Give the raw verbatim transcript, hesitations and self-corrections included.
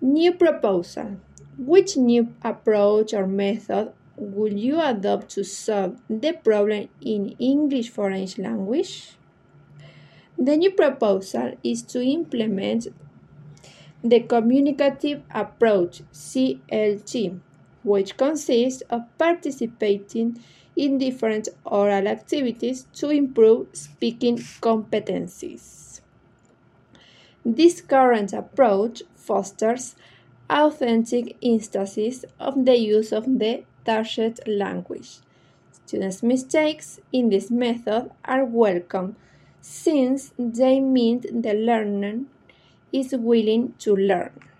New proposal. Which new approach or method would you adopt to solve the problem in English foreign language? The new proposal is to implement the communicative approach C L T, which consists of participating in different oral activities to improve speaking competencies. This current approach fosters authentic instances of the use of the target language. Students' mistakes in this method are welcome since they mean the learner is willing to learn.